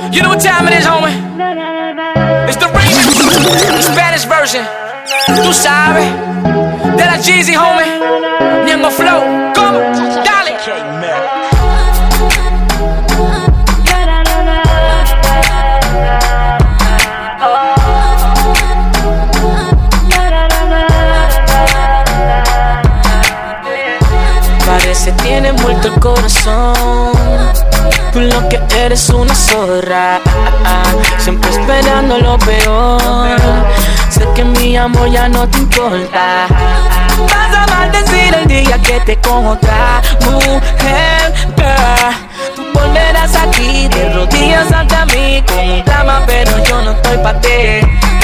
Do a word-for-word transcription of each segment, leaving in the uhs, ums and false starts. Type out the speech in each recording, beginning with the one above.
You know what time it is, homie? It's the remix, the Spanish version. Tú sabes, de la Jeezy, homie. Ñengo Flow, ¿cómo? Dale. Parece tiene muerto el corazón. Tú lo que eres una zorra, siempre esperando lo peor. Sé que mi amor ya no te importa. Vas a maldecir el día que te con otra mujer, girl. Tú volverás aquí de rodillas ante mí con un drama, pero yo no estoy pa' ti.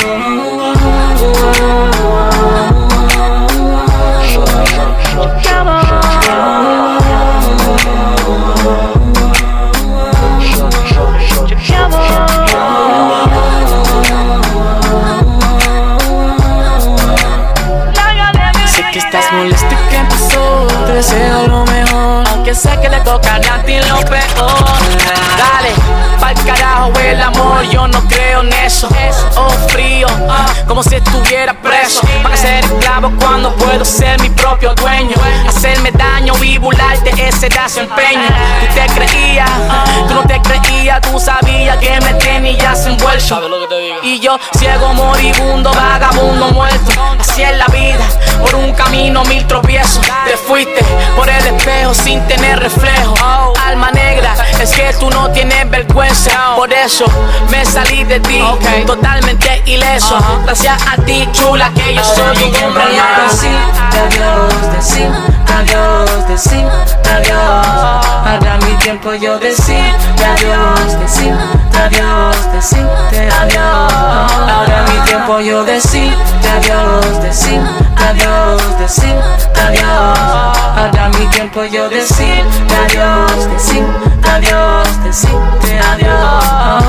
Estás molesta y que pasó. Te deseo lo mejor, aunque sé que le tocará a ti lo peor. Dale, pa'l carajo el amor, yo no creo en eso. Oh, frío, como si estuviera preso. Para ser esclavo cuando puedo ser mi propio dueño. Hacerme daño y burlarte, ese era su empeño. Tú te creías, tú no te creías, tú sabías que me tenías envuelto. Y yo, ciego, moribundo, vagabundo, muerto. Así es la vida, por un camino mil tropiezos. Te fuiste por el espejo sin tener reflejo. Oh, alma negra, es que tú no tienes vergüenza. Por eso me salí de ti, okay, totalmente ileso. uh-huh. Gracias a ti, chula, que yo soy un hombre más. Decirte adiós, decirte adiós, decirte adiós. Ahora mi tiempo yo decirte adiós, decirte adiós, decirte adiós. Ahora mi tiempo yo decirte adiós, decirte adiós, decirte adiós. Ahora mi tiempo yo decirte adiós, decirte adiós, decirte adiós.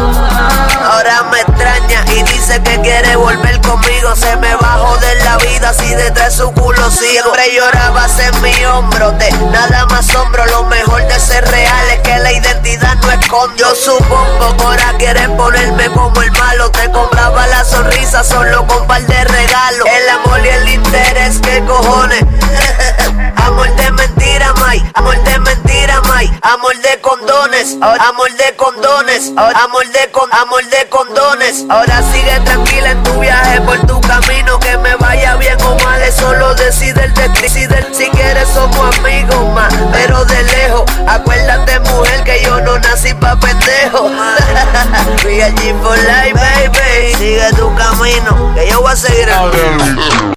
Ahora me extraña y dice que quiere volver conmigo. Se me va a joder la vida si detrás su culo sigo. Siempre llorabas en mi hombro, de nada más asombro. Lo mejor de ser real es que la identidad no esconde. Yo supongo que ahora quieren ponerme como el malo. Te compraba la sonrisa solo con par de regalos. El amor y el interés, ¿qué cojones? Amor de mentira, May. Amor de mentira, May. Amor de condones. Amor de condones. Amor de con amor de condones. Ahora sigue tranquila en tu viaje por tu camino. Que me vaya bien o mal, eso lo decide el destino. Si quieres somos amigos más, pero de lejos. Acuérdate, mujer, que yo no nací pa' pendejo. V G for life, baby. Sigue tu camino, que yo voy a seguir el